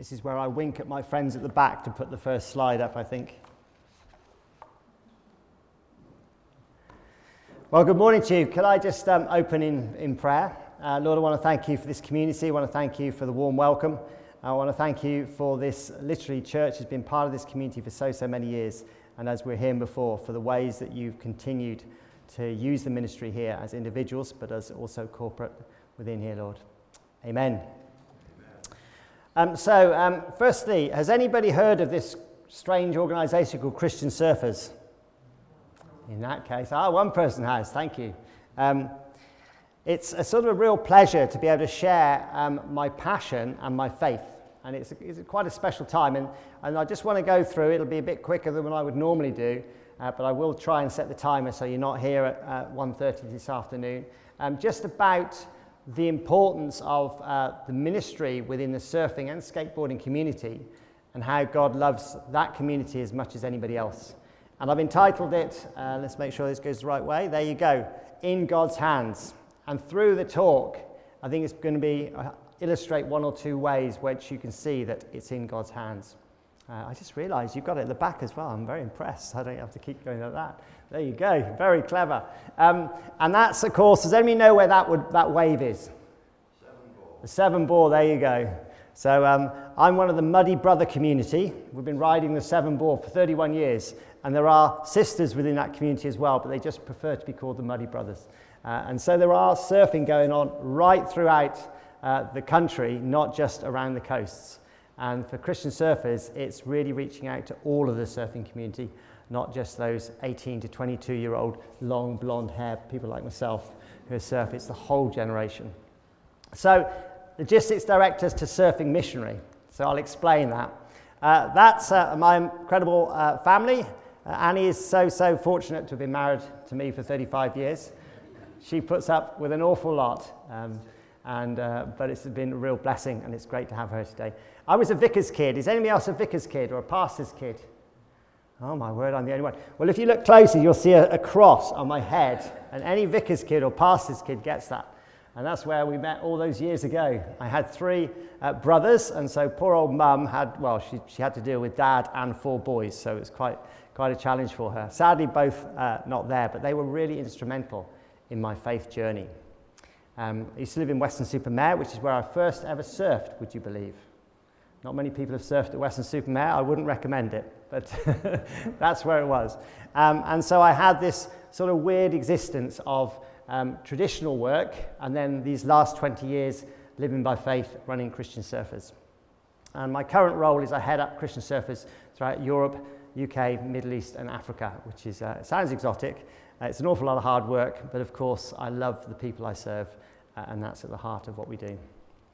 This is where I wink at my friends at the back to put the first slide up, I think. Well, good morning to you. Could I just open in prayer? Lord, I want to thank you for this community. I want to thank you for the warm welcome. I want to thank you for this, literally, church has been part of this community for so many years. And as we're hearing before, for the ways that you've continued to use the ministry here as individuals, but as also corporate within here, Lord. Amen. Firstly, has anybody heard of this strange organisation called Christian Surfers? In that case, one person has, thank you. It's a sort of a real pleasure to be able to share my passion and my faith. And it's quite a special time. And I just want to go through, it'll be a bit quicker than what I would normally do, but I will try and set the timer so you're not here at 1:30 this afternoon. Just about the importance of the ministry within the surfing and skateboarding community and how God loves that community as much as anybody else. And I've entitled it, let's make sure this goes the right way, there you go, In God's Hands. And through the talk, I think it's going to be illustrate one or two ways which you can see that it's in God's hands. I just realised you've got it at the back as well. I'm very impressed. I don't have to keep going like that. There you go. Very clever. And that's, of course, does anybody know where that wave is? The Severn Bore, there you go. So I'm one of the Muddy Brother community. We've been riding the Severn Bore for 31 years. And there are sisters within that community as well, but they just prefer to be called the Muddy Brothers. And so there are surfing going on right throughout the country, not just around the coasts. And for Christian surfers, it's really reaching out to all of the surfing community, not just those 18 to 22-year-old long blonde hair people like myself who surf. It's the whole generation. So, logistics directors to surfing missionary. So I'll explain that. That's my incredible family. Annie is so fortunate to have been married to me for 35 years. She puts up with an awful lot. But it's been a real blessing, and it's great to have her today. I was a vicar's kid. Is anybody else a vicar's kid or a pastor's kid? Oh my word, I'm the only one. Well, if you look closely, you'll see a cross on my head, and any vicar's kid or pastor's kid gets that. And that's where we met all those years ago. I had 3 brothers, and so poor old mum had, she had to deal with dad and 4 boys, so it was quite a challenge for her. Sadly, both not there, but they were really instrumental in my faith journey. I used to live in Weston-super-Mare, which is where I first ever surfed, would you believe? Not many people have surfed at Weston-super-Mare. I wouldn't recommend it, but that's where it was. And so I had this sort of weird existence of traditional work, and then these last 20 years living by faith, running Christian Surfers. And my current role is I head up Christian Surfers throughout Europe, UK, Middle East, and Africa, which is sounds exotic. It's an awful lot of hard work, but of course I love the people I serve, and that's at the heart of what we do.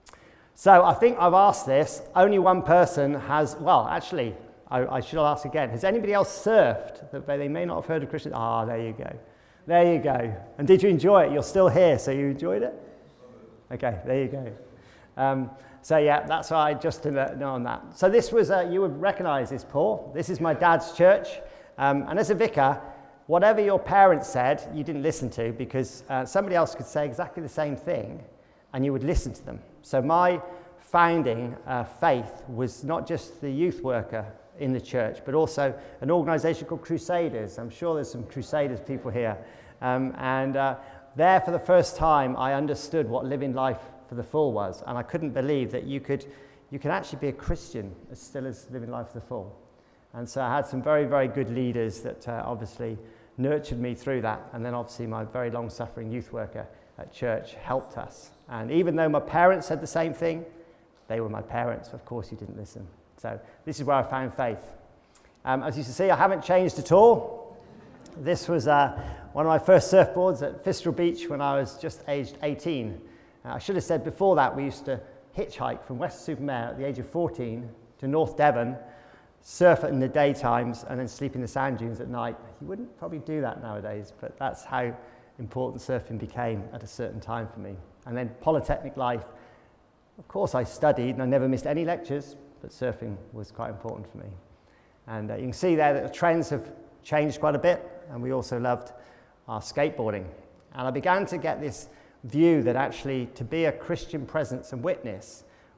So I think I've asked this. Only one person has, actually, I should ask again. Has anybody else surfed that they may not have heard of Christian? There you go. There you go. And did you enjoy it? You're still here, so you enjoyed it? Okay, there you go. That's why just to know on that. So this was, you would recognise this, Paul. This is my dad's church. And as a vicar, whatever your parents said, you didn't listen to, because somebody else could say exactly the same thing and you would listen to them. So my founding faith was not just the youth worker in the church, but also an organisation called Crusaders. I'm sure there's some Crusaders people here. There for the first time, I understood what living life for the full was. And I couldn't believe that you could actually be a Christian as still as living life for the full. And so I had some very, very good leaders that obviously nurtured me through that. And then obviously my very long-suffering youth worker at church helped us. And even though my parents said the same thing, they were my parents. Of course you didn't listen. So this is where I found faith. As you can see, I haven't changed at all. This was one of my first surfboards at Fistral Beach when I was just aged 18. I should have said before that we used to hitchhike from Weston-super-Mare at the age of 14 to North Devon, surf in the daytimes, and then sleep in the sand dunes at night. You wouldn't probably do that nowadays, but that's how important surfing became at a certain time for me. And then Polytechnic life. Of course I studied and I never missed any lectures, but surfing was quite important for me. And you can see there that the trends have changed quite a bit, and we also loved our skateboarding. And I began to get this view that actually to be a Christian presence and witness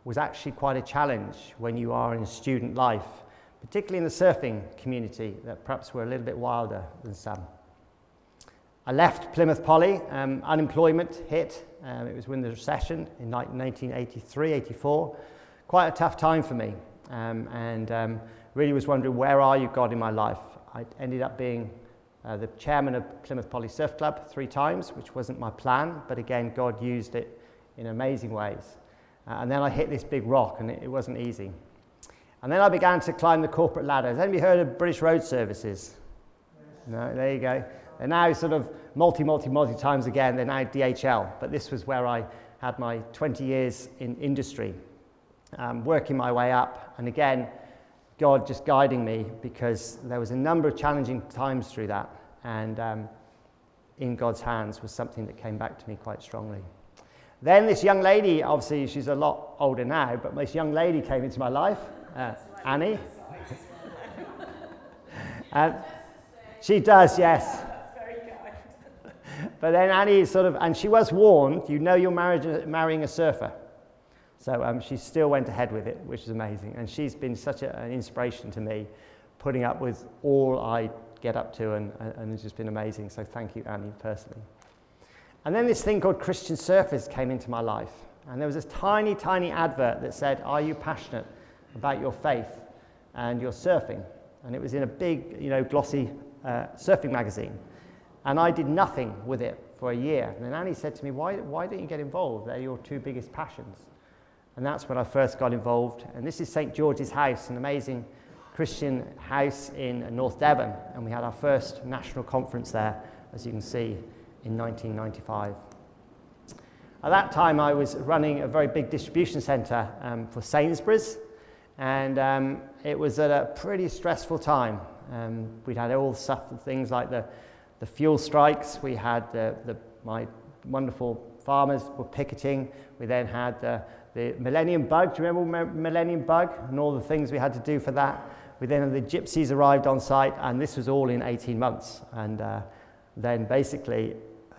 was actually quite a challenge when you are in student life, particularly in the surfing community, that perhaps were a little bit wilder than some. I left Plymouth Poly, unemployment hit, it was when the recession in 1983, 84, quite a tough time for me, and really was wondering, where are you, God, in my life? I ended up being the chairman of Plymouth Poly Surf Club 3 times, which wasn't my plan, but again, God used it in amazing ways. And then I hit this big rock, and it wasn't easy. And then I began to climb the corporate ladder. Has anybody heard of British Road Services? No, there you go. They're now sort of multi times again. They're now DHL, but this was where I had my 20 years in industry, working my way up. And again, God just guiding me, because there was a number of challenging times through that. And in God's hands was something that came back to me quite strongly. Then this young lady, obviously she's a lot older now, but this young lady came into my life, Annie. She does, yes. But then Annie and she was warned, you're marrying a surfer. So she still went ahead with it, which is amazing. And she's been such an inspiration to me, putting up with all I get up to, and it's just been amazing. So thank you, Annie, personally. And then this thing called Christian Surfers came into my life. And there was this tiny, tiny advert that said, are you passionate about your faith and your surfing? And it was in a big, glossy surfing magazine. And I did nothing with it for a year. And then Annie said to me, why don't you get involved? They're your 2 biggest passions. And that's when I first got involved. And this is St. George's House, an amazing Christian house in North Devon. And we had our first national conference there, as you can see, in 1995. At that time, I was running a very big distribution centre for Sainsbury's, and it was at a pretty stressful time. We'd had all the things like the fuel strikes. We had my wonderful farmers were picketing. We then had the Millennium Bug. Do you remember Millennium Bug and all the things we had to do for that? We then had the gypsies arrived on site, and this was all in 18 months. And then basically,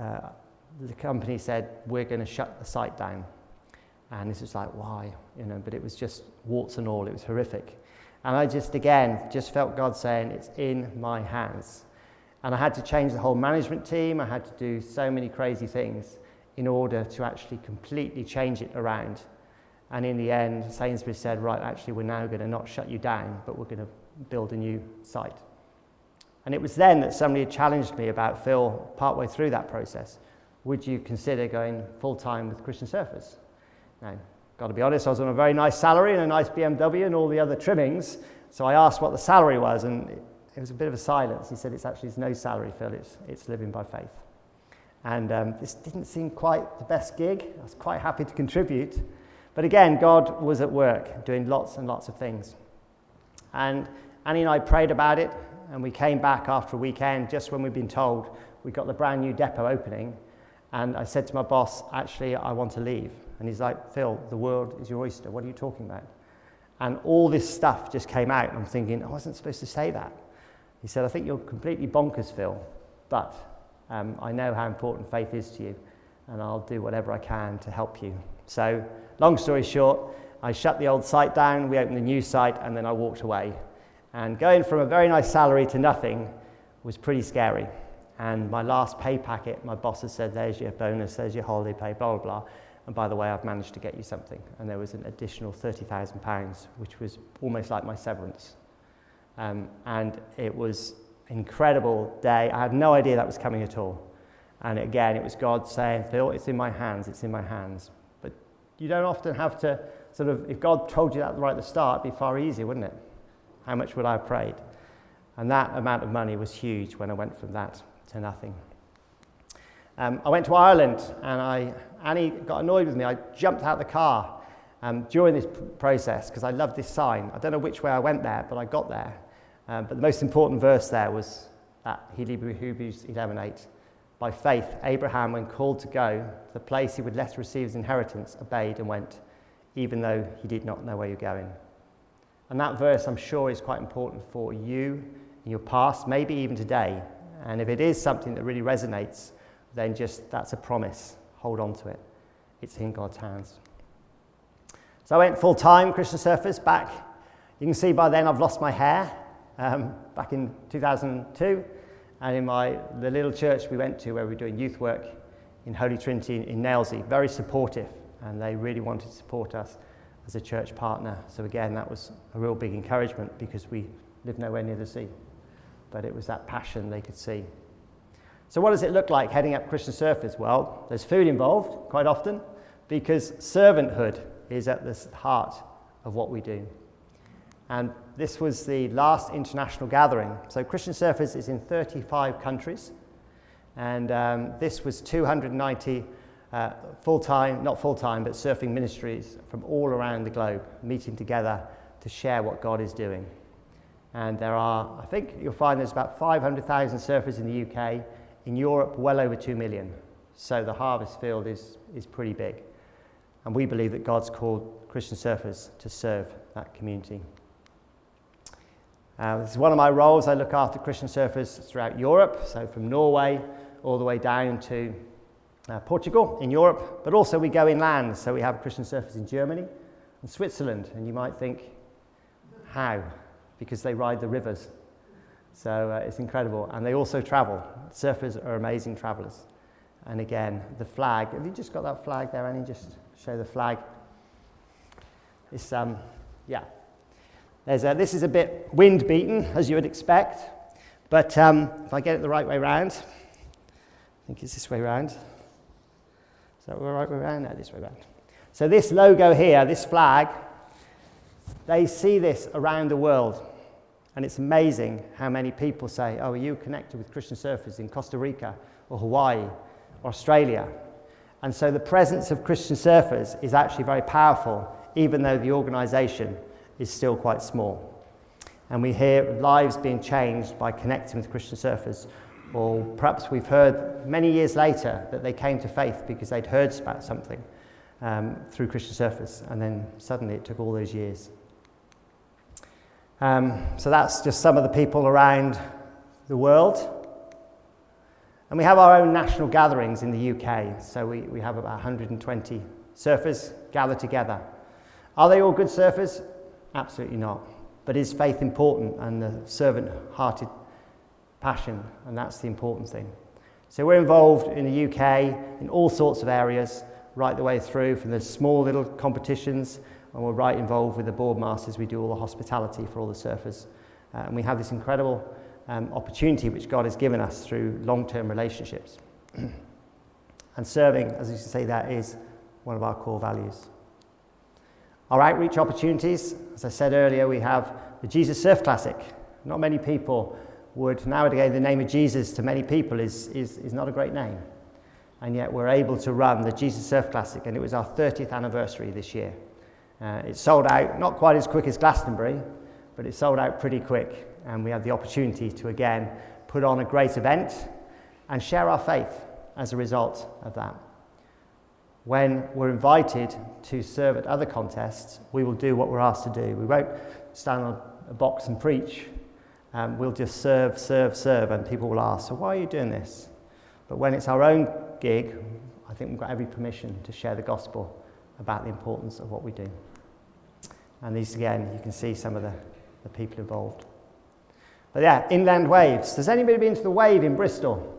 the company said, we're going to shut the site down. And this was like, why? But it was just warts and all. It was horrific. And I just felt God saying, it's in my hands. And I had to change the whole management team. I had to do so many crazy things in order to actually completely change it around. And in the end, Sainsbury's said, right, actually, we're now going to not shut you down, but we're going to build a new site. And it was then that somebody had challenged me about, Phil, partway through that process, would you consider going full-time with Christian Surfers? Now, got to be honest, I was on a very nice salary and a nice BMW and all the other trimmings, so I asked what the salary was, and it was a bit of a silence. He said, it's no salary, Phil, it's living by faith. And this didn't seem quite the best gig. I was quite happy to contribute. But again, God was at work, doing lots and lots of things. And Annie and I prayed about it, and we came back after a weekend, just when we'd been told we got the brand new depot opening. And I said to my boss, actually, I want to leave. And he's like, Phil, the world is your oyster. What are you talking about? And all this stuff just came out. And I'm thinking, I wasn't supposed to say that. He said, I think you're completely bonkers, Phil. But I know how important faith is to you. And I'll do whatever I can to help you. So, long story short, I shut the old site down. We opened a new site. And then I walked away. And going from a very nice salary to nothing was pretty scary. And my last pay packet, my boss had said, there's your bonus, there's your holiday pay, blah, blah, blah. And by the way, I've managed to get you something. And there was an additional £30,000, which was almost like my severance. And it was an incredible day. I had no idea that was coming at all. And again, it was God saying, Phil, it's in my hands, it's in my hands. But you don't often have to if God told you that right at the start, it'd be far easier, wouldn't it? How much would I have prayed? And that amount of money was huge when I went from that to nothing. I went to Ireland, and Annie got annoyed with me. I jumped out of the car during this process because I loved this sign. I don't know which way I went there, but I got there. But the most important verse there was that Hebrews 11:8. By faith, Abraham, when called to go to the place he would later receive his inheritance, obeyed and went, even though he did not know where you're going. And that verse, I'm sure, is quite important for you in your past, maybe even today. And if it is something that really resonates, then that's a promise. Hold on to it. It's in God's hands. So I went full-time Christian Surfers back. You can see by then I've lost my hair, back in 2002. And in the little church we went to where we were doing youth work in Holy Trinity in Nailsea, very supportive. And they really wanted to support us as a church partner. So again, that was a real big encouragement because we live nowhere near the sea. But it was that passion they could see. So what does it look like heading up Christian Surfers? Well, there's food involved quite often because servanthood is at the heart of what we do. And this was the last international gathering. So Christian Surfers is in 35 countries. And this was 290 full-time, not full-time, but surfing ministries from all around the globe meeting together to share what God is doing. And there are, I think you'll find there's about 500,000 surfers in the UK. In Europe, well over 2 million. So the harvest field is pretty big. And we believe that God's called Christian Surfers to serve that community. This is one of my roles. I look after Christian Surfers throughout Europe, so from Norway all the way down to Portugal in Europe, but also we go inland, so we have Christian Surfers in Germany and Switzerland, and you might think, how? Because they ride the rivers. So it's incredible, and they also travel. Surfers are amazing travellers. And again, the flag, have you just got that flag there, Annie? Just show the flag. It's, yeah. This is a bit wind-beaten, as you would expect, but if I get it the right way round, I think it's this way round. Is that the right way round? No, this way round. So this logo here, this flag, they see this around the world. And it's amazing how many people say, oh, are you connected with Christian Surfers in Costa Rica or Hawaii or Australia? And so the presence of Christian Surfers is actually very powerful, even though the organisation is still quite small. And we hear lives being changed by connecting with Christian Surfers. Or perhaps we've heard many years later that they came to faith because they'd heard about something through Christian Surfers, and then suddenly it took all those years. So that's just some of the people around the world. And we have our own national gatherings in the UK. So we have about 120 surfers gather together. Are they all good surfers? Absolutely not. But is faith important, and the servant-hearted passion? And that's the important thing. So we're involved in the UK in all sorts of areas, right the way through from the small little competitions, and we're right involved with the Boardmasters. We do all the hospitality for all the surfers. And we have this incredible opportunity which God has given us through long-term relationships. And serving, as you say, that is one of our core values. Our outreach opportunities, as I said earlier, we have the Jesus Surf Classic. Not many people would, nowadays the name of Jesus to many people is not a great name. And yet we're able to run the Jesus Surf Classic, and it was our 30th anniversary this year. It sold out, not quite as quick as Glastonbury, but it sold out pretty quick. And we had the opportunity to, again, put on a great event and share our faith as a result of that. When we're invited to serve at other contests, we will do what we're asked to do. We won't stand on a box and preach. We'll just serve, and people will ask, so why are you doing this? But when it's our own gig, I think we've got every permission to share the gospel about the importance of what we do. And these, again, you can see some of the people involved. But yeah, inland waves. Has anybody been to the Wave in Bristol?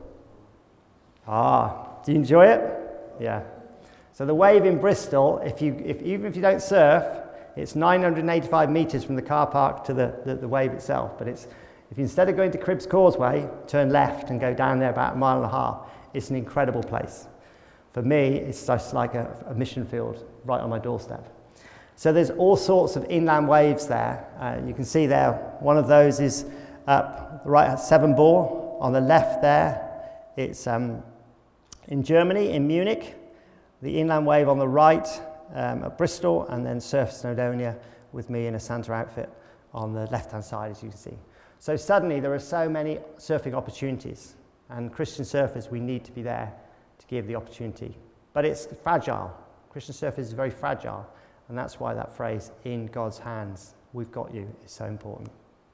Do you enjoy it? Yeah. So the Wave in Bristol, even if you don't surf, it's 985 metres from the car park to the wave itself. But if you, instead of going to Cribbs Causeway, turn left and go down there about 1.5 miles, it's an incredible place. For me, it's just like a mission field right on my doorstep. So there's all sorts of inland waves there. You can see there, one of those is up the right, 7 Bore. On the left there, it's in Germany, in Munich. The inland wave on the right at Bristol, and then Surf Snowdonia with me in a Santa outfit on the left-hand side, as you can see. So suddenly there are so many surfing opportunities, and Christian surfers, we need to be there to give the opportunity. But it's fragile. Christian surfers is very fragile, and that's why that phrase, in God's hands, we've got you, is so important.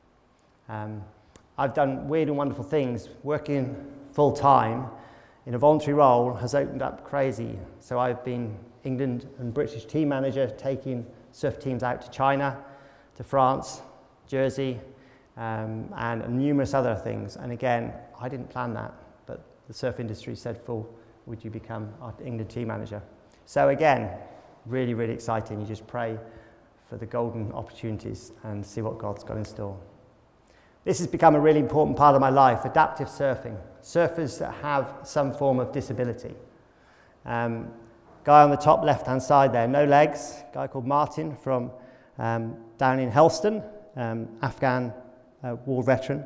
I've done weird and wonderful things. Working full-time in a voluntary role has opened up crazy. So I've been England and British team manager, taking surf teams out to China, to France, Jersey, and numerous other things. And again, I didn't plan that, but the surf industry said, Phil, would you become our England team manager? So again, really, really exciting. You just pray for the golden opportunities and see what God's got in store. This has become a really important part of my life, adaptive surfing. Surfers that have some form of disability. Guy on the top left-hand side there, no legs, guy called Martin from down in Helston, Afghan war veteran,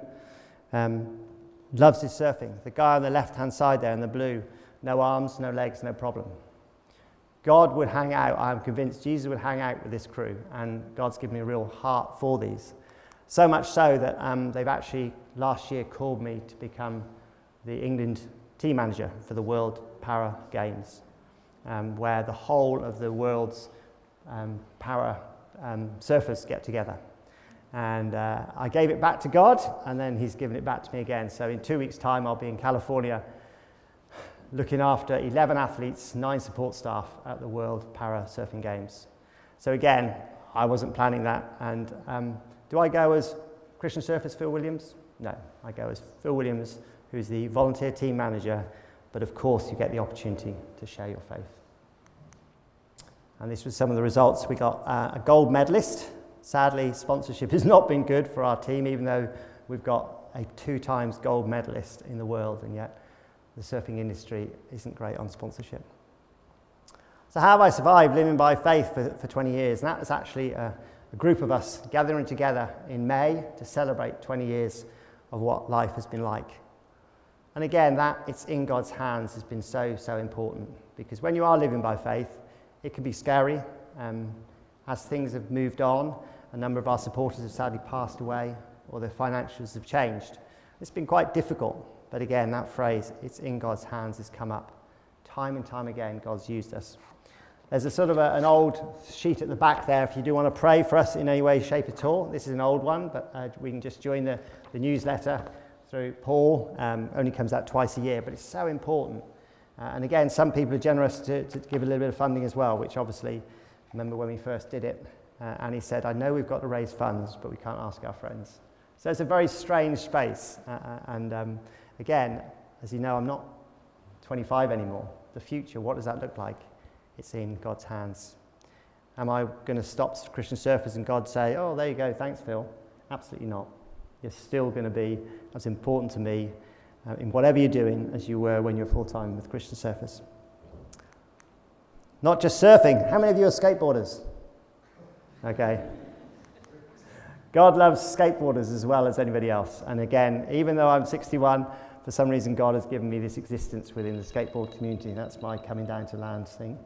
loves his surfing. The guy on the left-hand side there in the blue, no arms, no legs, no problem. God would hang out, I'm convinced Jesus would hang out with this crew, and God's given me a real heart for these. So much so that they've actually last year called me to become the England team manager for the World Para Games, where the whole of the world's para surfers get together. And I gave it back to God, and then he's given it back to me again. So in 2 weeks' time, I'll be in California looking after 11 athletes, 9 support staff at the World Para Surfing Games. So again, I wasn't planning that. And do I go as Christian Surfers Phil Williams? No, I go as Phil Williams, who's the volunteer team manager, but of course you get the opportunity to share your faith. And this was some of the results. We got a gold medalist. Sadly, sponsorship has not been good for our team, even though we've got a 2 times gold medalist in the world, and yet the surfing industry isn't great on sponsorship. So how have I survived living by faith for 20 years? And that was actually a group of us gathering together in May to celebrate 20 years of what life has been like. And again, that it's in God's hands has been so, so important, because when you are living by faith, it can be scary. As things have moved on, a number of our supporters have sadly passed away, or their financials have changed. It's been quite difficult. But again, that phrase, it's in God's hands, has come up. Time and time again, God's used us. There's a sort of an old sheet at the back there if you do want to pray for us in any way, shape at all. This is an old one, but we can just join the newsletter through Paul. Only comes out twice a year, but it's so important. And again, some people are generous to give a little bit of funding as well, which obviously, remember when we first did it, and he said, I know we've got to raise funds, but we can't ask our friends. So it's a very strange space. Again, as you know, I'm not 25 anymore. The future, what does that look like? It's in God's hands. Am I going to stop Christian Surfers and God say, oh, there you go, thanks, Phil? Absolutely not. You're still going to be as important to me in whatever you're doing as you were when you're full-time with Christian Surfers. Not just surfing. How many of you are skateboarders? Okay. God loves skateboarders as well as anybody else. And again, even though I'm 61, for some reason God has given me this existence within the skateboard community. That's my coming down to land thing.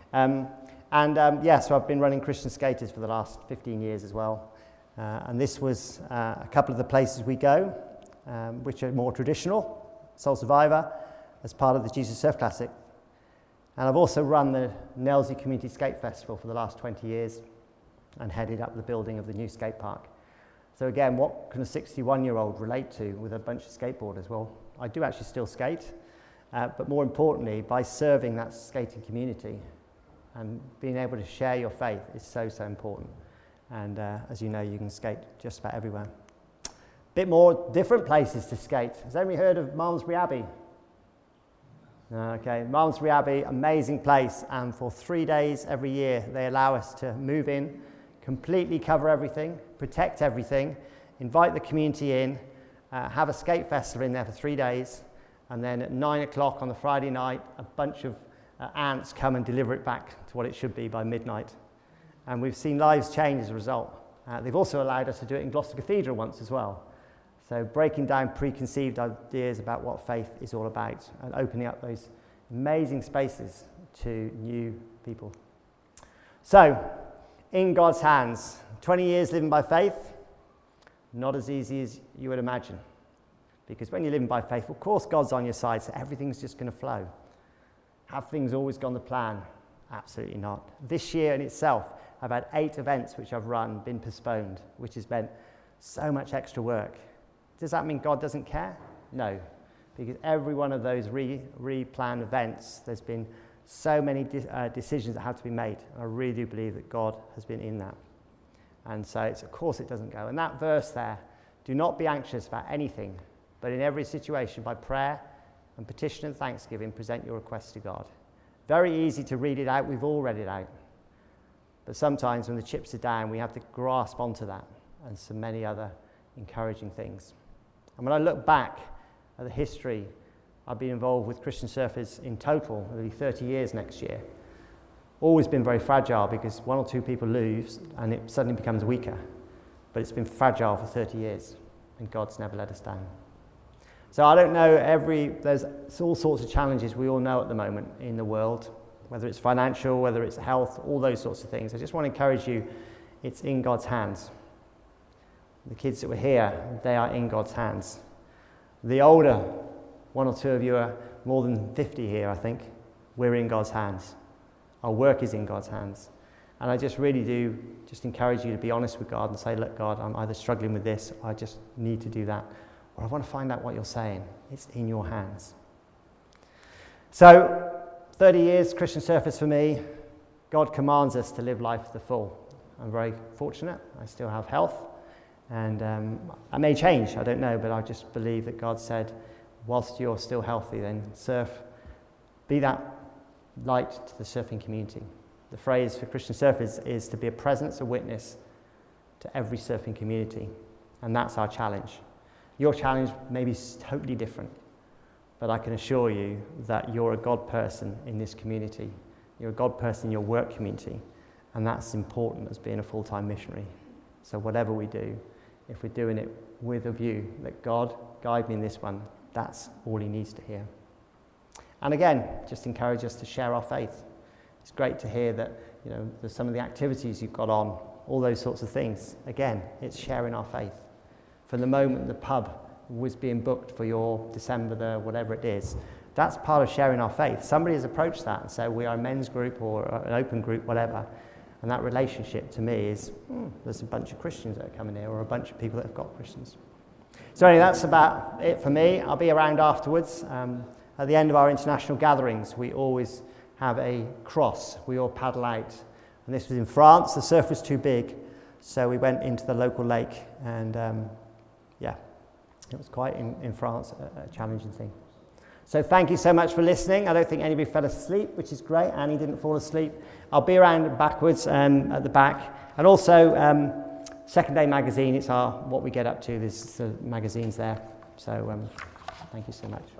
So I've been running Christian Skaters for the last 15 years as well. And this was a couple of the places we go, which are more traditional. Soul Survivor, as part of the Jesus Surf Classic. And I've also run the Nailsea Community Skate Festival for the last 20 years and headed up the building of the new skate park. So again, what can a 61-year-old relate to with a bunch of skateboarders? Well, I do actually still skate, but more importantly, by serving that skating community and being able to share your faith is so, so important. And as you know, you can skate just about everywhere. Bit more different places to skate. Has anybody heard of Malmesbury Abbey? Okay, Malmesbury Abbey, amazing place, and for 3 days every year they allow us to move in, completely cover everything, protect everything, invite the community in, have a skate festival in there for 3 days, and then at 9 o'clock on the Friday night, a bunch of ants come and deliver it back to what it should be by midnight. And we've seen lives change as a result. They've also allowed us to do it in Gloucester Cathedral once as well. So breaking down preconceived ideas about what faith is all about and opening up those amazing spaces to new people. So, in God's hands, 20 years living by faith, not as easy as you would imagine. Because when you're living by faith, of course God's on your side, so everything's just going to flow. Have things always gone to plan? Absolutely not. This year in itself, I've had 8 events which I've run, been postponed, which has meant so much extra work. Does that mean God doesn't care? No, because every one of those re-planned events, there's been so many decisions that have to be made. I really do believe that God has been in that. And so, of course, it doesn't go. And that verse there, do not be anxious about anything, but in every situation, by prayer and petition and thanksgiving, present your requests to God. Very easy to read it out. We've all read it out. But sometimes when the chips are down, we have to grasp onto that and so many other encouraging things. And when I look back at the history, I've been involved with Christian Surfers in total, nearly 30 years next year. Always been very fragile because one or two people lose and it suddenly becomes weaker. But it's been fragile for 30 years and God's never let us down. So I don't know, there's all sorts of challenges we all know at the moment in the world, whether it's financial, whether it's health, all those sorts of things. I just want to encourage you, it's in God's hands. The kids that were here, they are in God's hands. The older, one or two of you are more than 50 here, I think. We're in God's hands. Our work is in God's hands. And I just really do just encourage you to be honest with God and say, look, God, I'm either struggling with this, I just need to do that, or I want to find out what you're saying. It's in your hands. So, 30 years, Christian Surfers for me. God commands us to live life to the full. I'm very fortunate. I still have health. And I may change, I don't know, but I just believe that God said, whilst you're still healthy, then surf. Be that light to the surfing community. The phrase for Christian Surfers is to be a presence, a witness to every surfing community. And that's our challenge. Your challenge may be totally different, but I can assure you that you're a God person in this community. You're a God person in your work community, and that's important as being a full-time missionary. So whatever we do, if we're doing it with a view that God, guide me in this one, that's all he needs to hear. And again, just encourage us to share our faith. It's great to hear that, there's some of the activities you've got on, all those sorts of things. Again, it's sharing our faith. From the moment the pub was being booked for your December, whatever it is, that's part of sharing our faith. Somebody has approached that and said, we are a men's group or an open group, whatever. And that relationship to me is, there's a bunch of Christians that are coming here, or a bunch of people that have got Christians. So anyway, that's about it for me. I'll be around afterwards. At the end of our international gatherings, we always have a cross. We all paddle out. And this was in France. The surf was too big, so we went into the local lake. And it was quite, in France, a challenging thing. So thank you so much for listening. I don't think anybody fell asleep, which is great. Annie didn't fall asleep. I'll be around backwards at the back. And also, Second Day Magazine, it's what we get up to. There's the magazines there. So thank you so much.